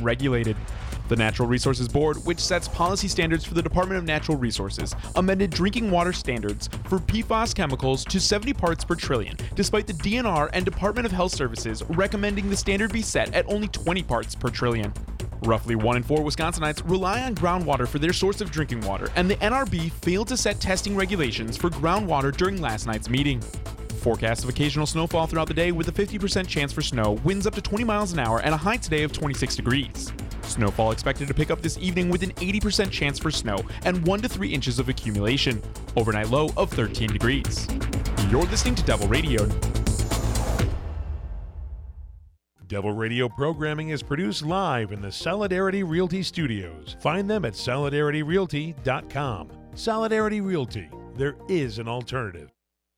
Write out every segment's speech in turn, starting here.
regulated. The Natural Resources Board, which sets policy standards for the Department of Natural Resources, amended drinking water standards for PFAS chemicals to 70 parts per trillion, despite the DNR and Department of Health Services recommending the standard be set at only 20 parts per trillion. Roughly 1 in 4 Wisconsinites rely on groundwater for their source of drinking water, and the NRB failed to set testing regulations for groundwater during last night's meeting. Forecast of occasional snowfall throughout the day with a 50% chance for snow, winds up to 20 miles an hour, and a high today of 26 degrees. Snowfall expected to pick up this evening with an 80% chance for snow and 1 to 3 inches of accumulation. Overnight low of 13 degrees. You're listening to Devil Radio. Devil Radio programming is produced live in the Solidarity Realty Studios. Find them at solidarityrealty.com. Solidarity Realty. There is an alternative.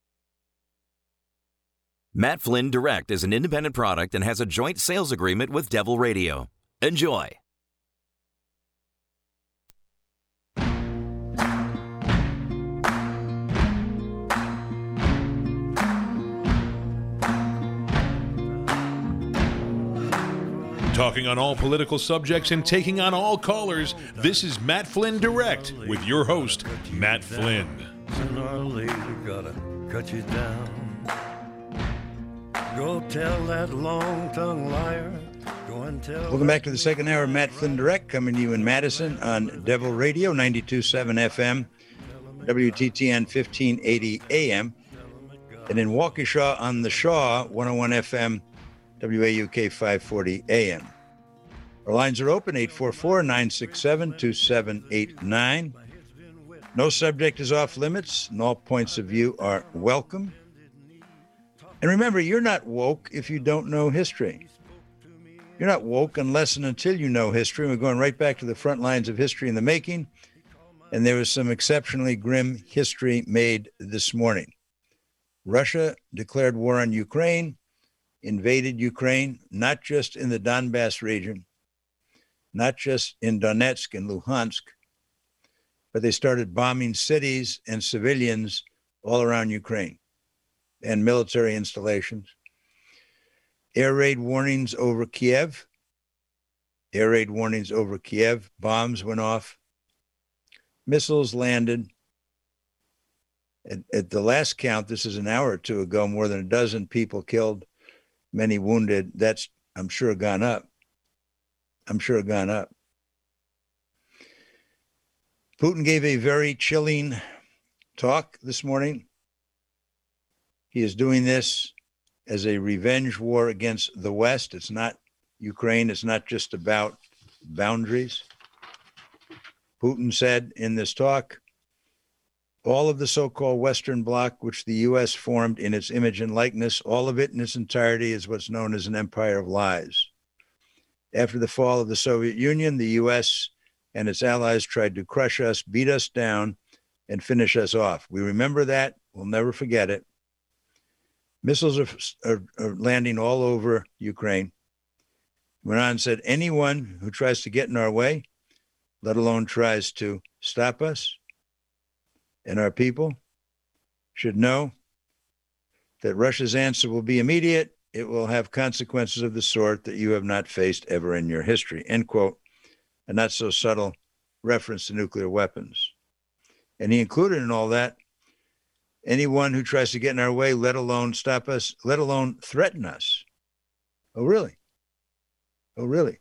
Matt Flynn Direct is an independent product and has a joint sales agreement with Devil Radio. Enjoy. Talking on all political subjects and taking on all callers, this is Matt Flynn Direct with your host, Matt Flynn. Sooner or later, gotta cut you down. Go tell that long-tongued liar. Go and tell. Welcome back to the second hour of Matt Flynn Direct, coming to you in Madison on Devil Radio, 92.7 FM, WTTN 1580 AM, and in Waukesha on the Shaw, 101 FM, WAUK 540 AM. Our lines are open, 844-967-2789. No subject is off limits, and all points of view are welcome. And remember, you're not woke if you don't know history. You're not woke unless and until you know history. We're going right back to the front lines of history in the making, and there was some exceptionally grim history made this morning. Russia declared war on Ukraine, invaded Ukraine, not just in the Donbass region, not just in Donetsk and Luhansk, but they started bombing cities and civilians all around Ukraine and military installations. Air raid warnings over Kiev. Air raid warnings over Kiev. Bombs went off. Missiles landed. At the last count, this is an hour or two ago, more than a dozen people killed, many wounded. That's, I'm sure, gone up. I'm sure gone up. Putin gave a very chilling talk this morning. He is doing this as a revenge war against the West. It's not Ukraine. It's not just about boundaries. Putin said in this talk, all of the so-called Western Bloc, which the U.S. formed in its image and likeness, all of it in its entirety is what's known as an empire of lies. After the fall of the Soviet Union, the U.S. and its allies tried to crush us, beat us down, and finish us off. We remember that. We'll never forget it. Missiles are landing all over Ukraine. Went on and said, anyone who tries to get in our way, let alone tries to stop us and our people, should know that Russia's answer will be immediate. It will have consequences of the sort that you have not faced ever in your history, end quote. A not so subtle reference to nuclear weapons. And he included in all that, anyone who tries to get in our way, let alone stop us, let alone threaten us. Oh, really? Oh, really?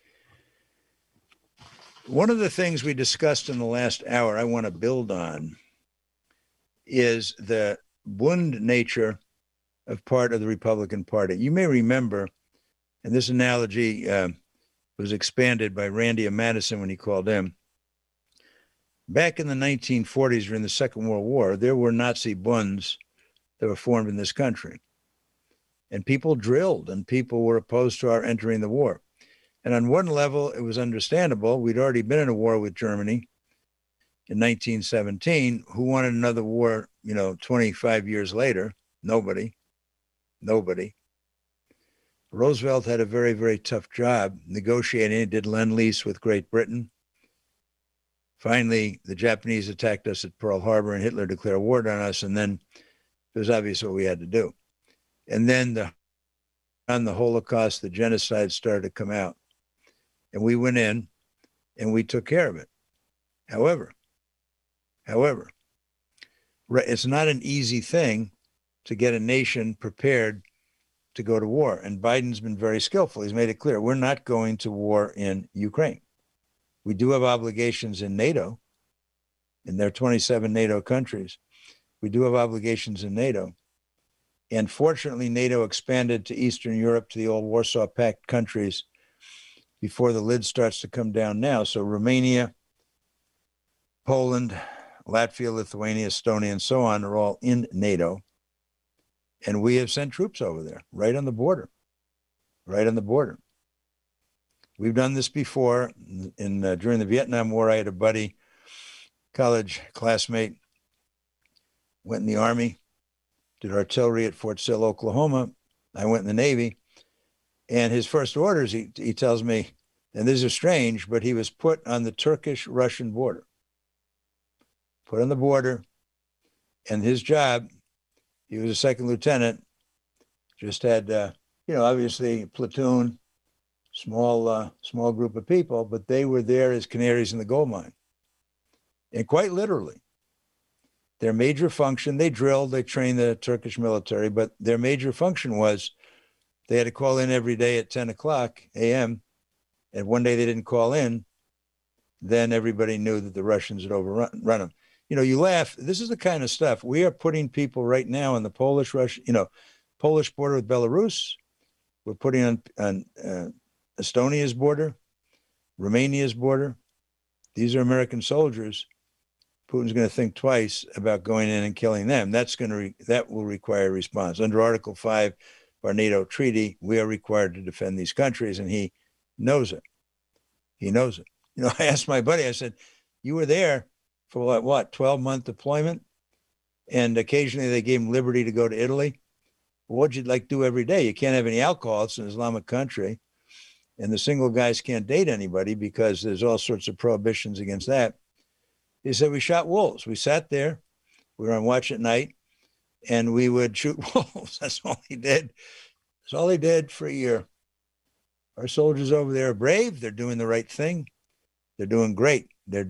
One of the things we discussed in the last hour I want to build on is the Bund nature of part of the Republican Party. You may remember, and this analogy was expanded by Randy and Madison when he called in. Back in the 1940s, during the Second World War, there were Nazi bunds that were formed in this country. And people drilled, and people were opposed to our entering the war. And on one level, it was understandable. We'd already been in a war with Germany in 1917. Who wanted another war, 25 years later? Nobody. Roosevelt had a very, very tough job negotiating. He did Lend-Lease with Great Britain. Finally, the Japanese attacked us at Pearl Harbor and Hitler declared war on us. And then it was obvious what we had to do. And then on the Holocaust, the genocide started to come out. and we went in and we took care of it. However, it's not an easy thing to get a nation prepared to go to war. And Biden's been very skillful. He's made it clear, we're not going to war in Ukraine. We do have obligations in NATO, and there are 27 NATO countries. We do have obligations in NATO. And fortunately, NATO expanded to Eastern Europe, to the old Warsaw Pact countries, before the lid starts to come down now. So Romania, Poland, Latvia, Lithuania, Estonia, and so on are all in NATO. And we have sent troops over there, right on the border. We've done this before. During the Vietnam War, I had a buddy, college classmate, went in the Army, did artillery at Fort Sill, Oklahoma. I went in the Navy. And his first orders, he tells me, and this is strange, but he was put on the Turkish-Russian border. Put on the border, and his job, he was a second lieutenant, just had, obviously a platoon, small group of people, but they were there as canaries in the gold mine. And quite literally, their major function, they drilled, they trained the Turkish military, but their major function was they had to call in every day at 10 o'clock a.m. And one day they didn't call in, then everybody knew that the Russians had overrun them. You laugh. This is the kind of stuff we are putting people right now on the Polish border with Belarus. We're putting on Estonia's border, Romania's border. These are American soldiers. Putin's going to think twice about going in and killing them. That will require a response. Under Article 5 of our NATO treaty, we are required to defend these countries, and he knows it. I asked my buddy, I said, you were there for what 12-month deployment? And occasionally they gave him liberty to go to Italy. What'd you do every day? You can't have any alcohol. It's an Islamic country. And the single guys can't date anybody because there's all sorts of prohibitions against that. He said, we shot wolves. We sat there. We were on watch at night, and we would shoot wolves. That's all he did. That's all he did for a year. Our soldiers over there are brave. They're doing the right thing. They're doing great.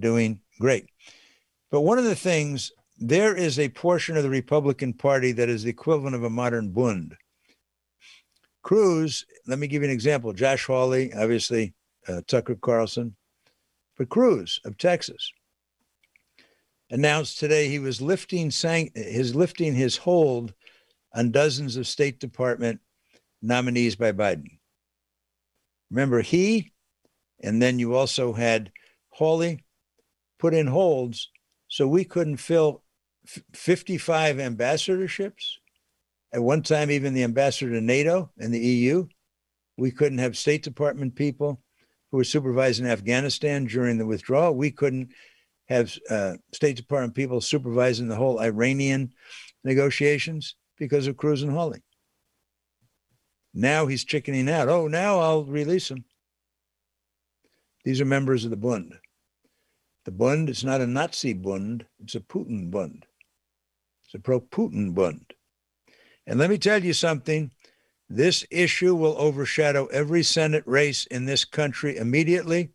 But one of the things, there is a portion of the Republican Party that is the equivalent of a modern Bund. Cruz, let me give you an example. Josh Hawley, obviously, Tucker Carlson. But Cruz of Texas announced today he was lifting his hold on dozens of State Department nominees by Biden. Remember, he, and then you also had Hawley, put in holds so we couldn't fill 55 ambassadorships. At one time, even the ambassador to NATO and the EU, we couldn't have State Department people who were supervising Afghanistan during the withdrawal. We couldn't have State Department people supervising the whole Iranian negotiations because of Cruz and Hawley. Now he's chickening out. Oh, now I'll release them. These are members of the Bund. The Bund is not a Nazi Bund. It's a Putin Bund. It's a pro-Putin Bund. And let me tell you something. This issue will overshadow every Senate race in this country immediately.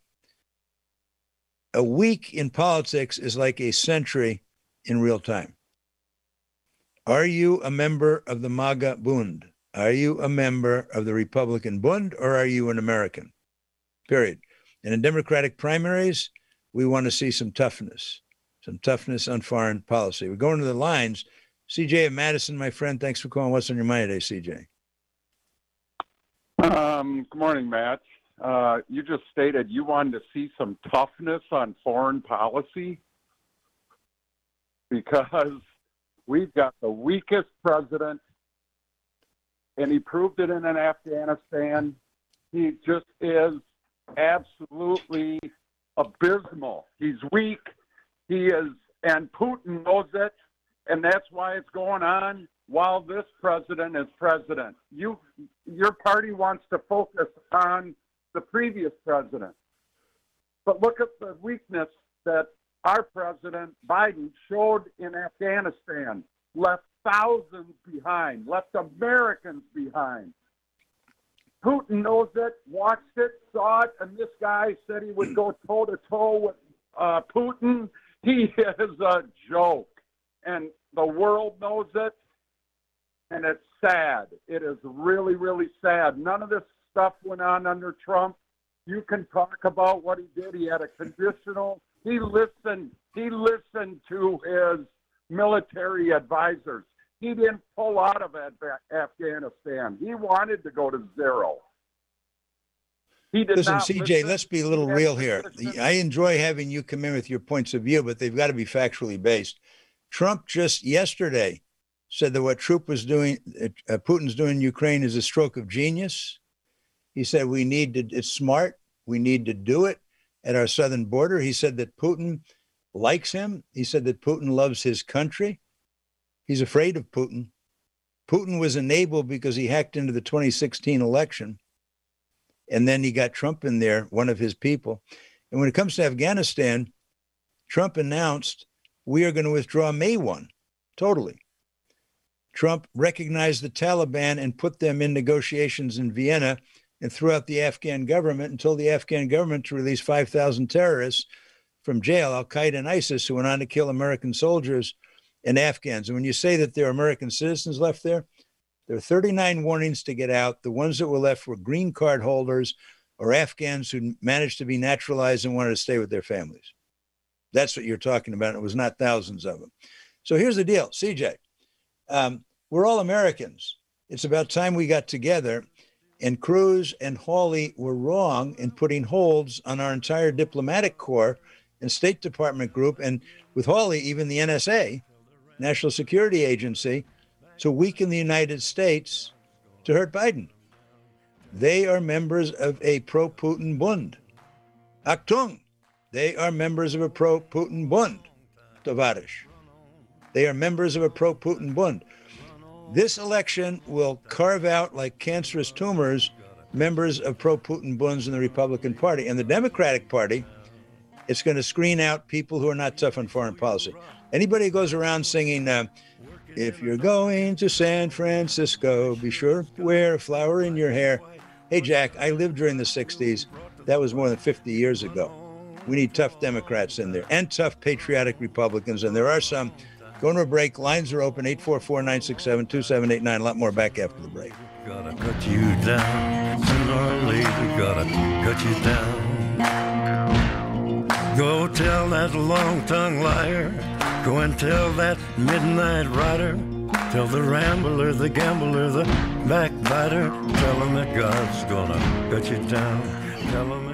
A week in politics is like a century in real time. Are you a member of the MAGA Bund? Are you a member of the Republican Bund, or are you an American? Period. And in Democratic primaries, we want to see some toughness on foreign policy. We're going to the lines. CJ of Madison, my friend, thanks for calling. What's on your mind today, CJ? Good morning, Matt. You just stated you wanted to see some toughness on foreign policy because we've got the weakest president, and he proved it in Afghanistan. He just is absolutely abysmal. He's weak. He is, and Putin knows it, and that's why it's going on while this president is president. Your party wants to focus on the previous president. But look at the weakness that our president, Biden, showed in Afghanistan, left thousands behind, left Americans behind. Putin knows it, watched it, saw it, and this guy said he would go toe-to-toe with Putin. He is a joke, and the world knows it, and it's sad. It is really, really sad. None of this stuff went on under Trump. You can talk about what he did. He had a conditional. He listened to his military advisors. He didn't pull out of Afghanistan. He wanted to go to zero. He did Listen, not CJ, listen. let's be a little real here. I enjoy having you come in with your points of view, but they've got to be factually based. Trump just yesterday said that what Putin's doing in Ukraine is a stroke of genius. He said it's smart. We need to do it at our southern border. He said that Putin likes him. He said that Putin loves his country. He's afraid of Putin. Putin was enabled because he hacked into the 2016 election. And then he got Trump in there, one of his people. And when it comes to Afghanistan, Trump announced we are going to withdraw May 1, totally. Trump recognized the Taliban and put them in negotiations in Vienna and threw out the Afghan government and told the Afghan government to release 5,000 terrorists from jail, Al-Qaeda and ISIS, who went on to kill American soldiers and Afghans. And when you say that there are American citizens left there are 39 warnings to get out. The ones that were left were green card holders or Afghans who managed to be naturalized and wanted to stay with their families. That's what you're talking about. It was not thousands of them. So here's the deal, CJ. We're all Americans. It's about time we got together, and Cruz and Hawley were wrong in putting holds on our entire diplomatic corps and State Department group, and with Hawley, even the NSA, National Security Agency, to weaken the United States to hurt Biden. They are members of a pro-Putin Bund. Achtung! They are members of a pro-Putin Bund, Tovarish. They are members of a pro-Putin Bund. This election will carve out, like cancerous tumors, members of pro-Putin Bunds in the Republican Party. And the Democratic Party, it's going to screen out people who are not tough on foreign policy. Anybody who goes around singing, if you're going to San Francisco, be sure to wear a flower in your hair. Hey, Jack, I lived during the 60s. That was more than 50 years ago. We need tough Democrats in there and tough patriotic Republicans. And there are some. Going to a break. Lines are open, 844-967-2789. A lot more back after the break. Gotta cut you down. Sooner or later, gotta cut you down. Go tell that long-tongued liar. Go and tell that midnight rider. Tell the rambler, the gambler, the backbiter. Tell him that God's gonna cut you down. Tell him